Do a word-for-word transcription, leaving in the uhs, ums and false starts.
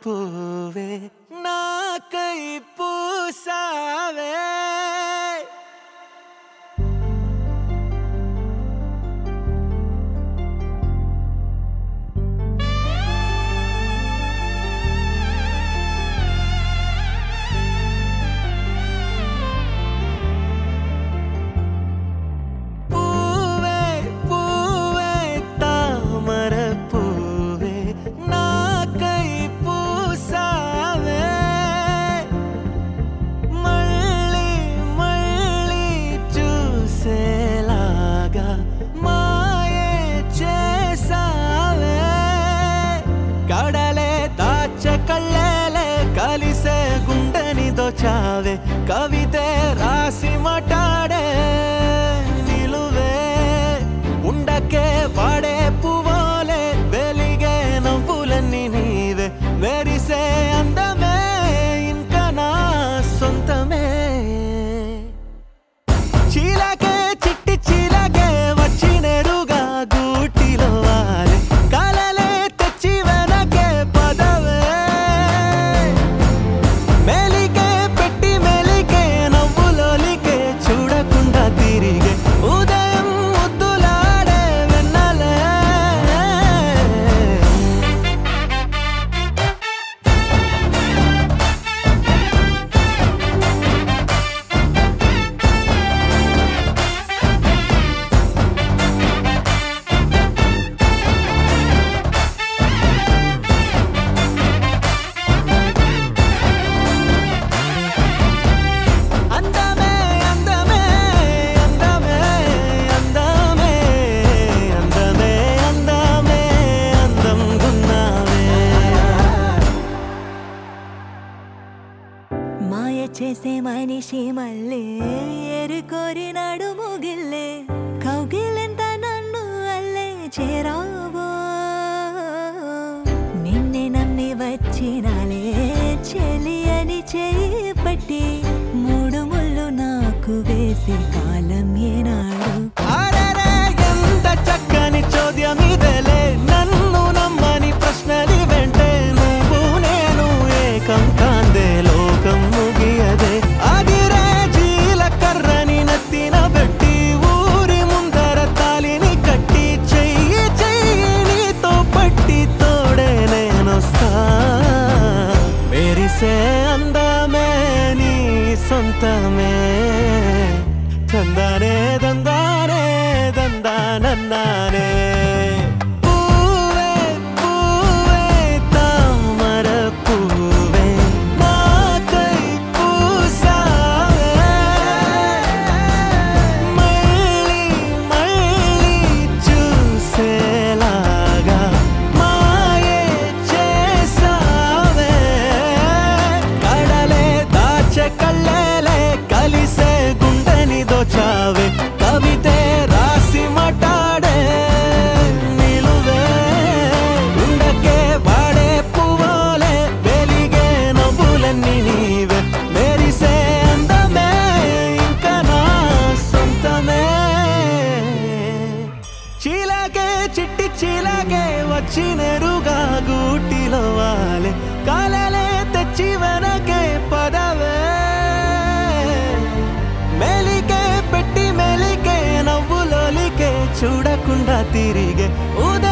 పూవే నాకై పూసావే చావే కవితే రాసి మాటాడే నిలువే ఉండకే వాడే పువ్వులే వెలిగే నవ్వులన్నీ నీవే మెరిసే అందమే ఇంకా నా సొంతమే చీలకే చిట్టి చీలకే వచ్చి నెరుగా గూటిలో వాలే కలలే తెచ్చి వెనకే పదవే మాయ చేసే మనిషి మళ్ళీ ఎరుకోరినాడు ముగిల్లే కౌగిలెంత నన్ను అల్లే చేరావో నిన్నే నమ్మి వచ్చినాలే చెలి అని చేయి పట్టి మూడు ముళ్ళు నాకు వేసి కాలం ఏనాడు ఎంత చక్కని చోద్యం ఇదేలే నన్ను నమ్మని ప్రశ్నలి వెంటే నువ్వు నేను ఏకం కాందే లోకం ముగియదే అదిరే జీలకర్రని నెత్తిన పెట్టి ఊరి ముందర తాలిని కట్టి చెయ్యి చెయ్యి నీతో పట్టి తోడే నేనొస్తా మెరిసే అందమే నీ సొంతమే తందానే దందానే దందానన్నానే చావే కవితే రాసి మాటాడే నిలువే ఉండకే వాడే పువ్వులే వెలిగే నవ్వులన్నీ నీవే మెరిసే అందమే ఇంకా నా సొంతమే చీలకే చిట్టి చీలకే వచ్చి నెరుగా గూటిలో వాలే కాలలే తెచ్చి వెనకే పదవే మెలికే పెట్టి మెలికే నవ్వులోలికే చూడకుండా తిరిగే